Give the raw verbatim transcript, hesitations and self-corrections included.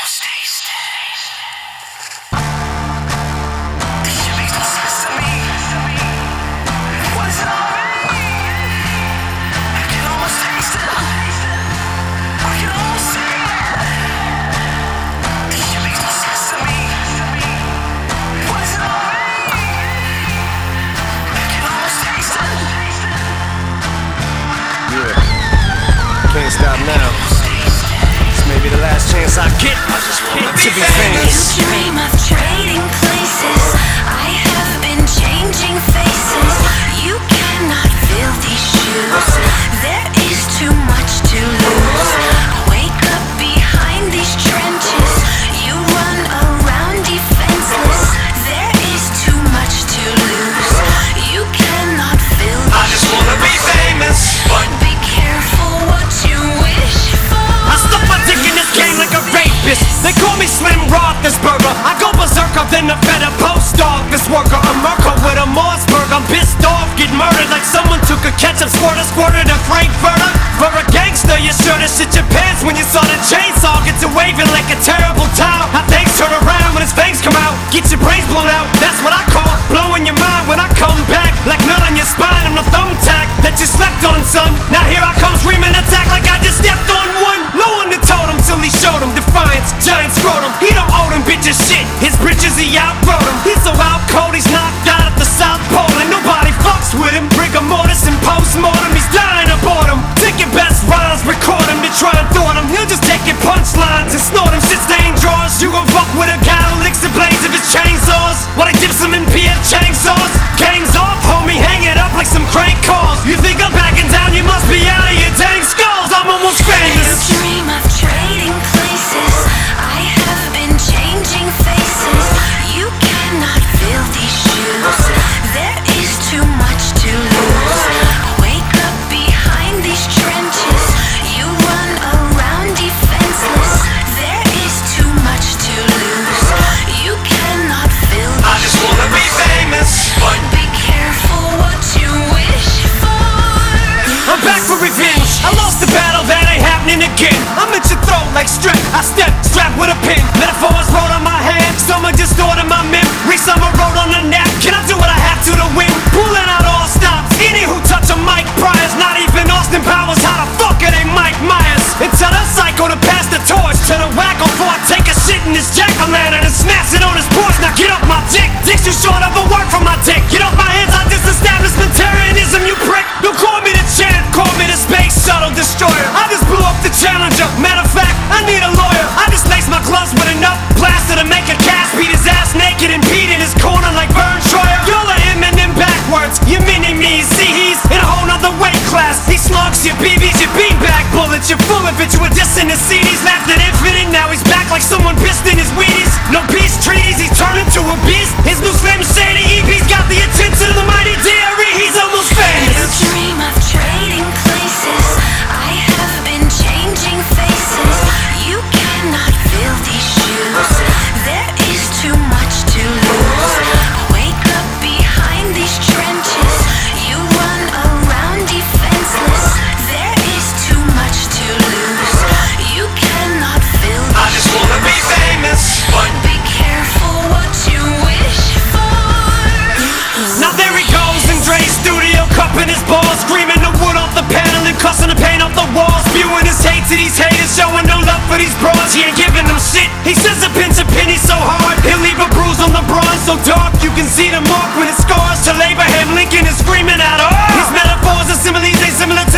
Can't stop now. This may be the last chance I get to be famous. You dream of trading places. I have been changing faces. You cannot fill these shoes. There is too much to lose. I wake up behind these trenches. You run around defenseless. There is too much to lose. You cannot fill these I just wanna be famous, but be careful what you wish for. I stuck my dick in this game like a rapist. They call me Slim Roethlisberger. I go berserker than a fed up post office worker. A Merkel with a Mossberg. I'm pissed off, get murdered like someone took a ketchup squirter, squirted a Frankfurter. For a gangster, you should've shit your pants when you saw the chainsaw get to waving like a terrible towel. How things turn around when his fangs come out. Get your brains blown out, that's what I call blowing your mind when I come back. Like nut on your spine, I'm the thumbtack that you slept on, son. Now here I come screaming attack like I just stepped on one. Low on the totem till he showed him defiance, giant scrotum. He don't owe them bitches shit, his britches he outwrote him. He's so out cold, he's knocked out at the South Pole, and nobody fucks with him. Rigor mortis and post-mortem, he's dying of boredom. Take your best rhymes, record him, to try and thwart him. He'll just take your punchlines and snort him. Shit stain drawers. You gon' fuck with a guy who licks the blades of his chainsaws while he dips them in P F Chang sauce. Gang's off, homie, hang it up like some crank calls. You think I'm backing down, you must be out of your dang skulls. I'm almost famous. You dream of trading places. I have been changing faces. You cannot fill these shoes. There is too much to lose. I wake up behind these trenches. You run around defenseless. There is too much to lose. You cannot fill these I just wanna be famous, but be careful what you wish for. I'm back for revenge. I lost the battle, that ain't happening again. I'm at your throat like strip. I step strapped with a pin. Metaphors wrote on my hand. Someone distorted my memory. Someone wrote on the nap. Can I do what I have to to win? Pulling out all stops. Any who touch a mic priors. Not even Austin Powers. How the fuck are they Mike Myers? And tell that psycho to pass the torch to the wacko before I take a shit in this jack-o'-lantern and smash it on his porch. Now get off my dick. Dick's too short of a word from my dick. Get off my hands. I disestablishmentarianism, you prick. Don't call me the champ. Call me the space shuttle destroyer. I just blew up the Challenger. Matter of fact, I need a lawyer. I just laced my gloves with enough plaster to make a cast. Beat his ass naked and beat in his corner like Vern Troyer. Y'all are Eminem backwards. You mini-me. See, he's in a whole nother weight class. He slugs your B Bs, your beanbag bullets. You're full of it. You were dissing his C Ds. Laughed at Infinite. Now he's back like someone pissed in his Wheaties. No peace treaties. He's turned into a beast. His new Slim Shady E P's got the attention of the mighty D R E. He's almost famous. You dream of trading places. I have been changing faces. You cannot fill these shoes. There is too much to lose. I wake up behind these trenches. You run around defenseless. There is too much to lose. You cannot fill these I just wanna be famous, but be careful what you wish for. now there he goes in Dre's studio, cupping his balls, screaming the wood off the panel and cussing the paint off the walls, spewing his hate to these haters, showing no love for these broads. He ain't giving them shit. He says a pinch of penny so hard, he'll leave a bruise on the bronze so dark you can see the mark when it scars. Till Abraham Lincoln is screaming out, oh! His metaphors and similes ain't similar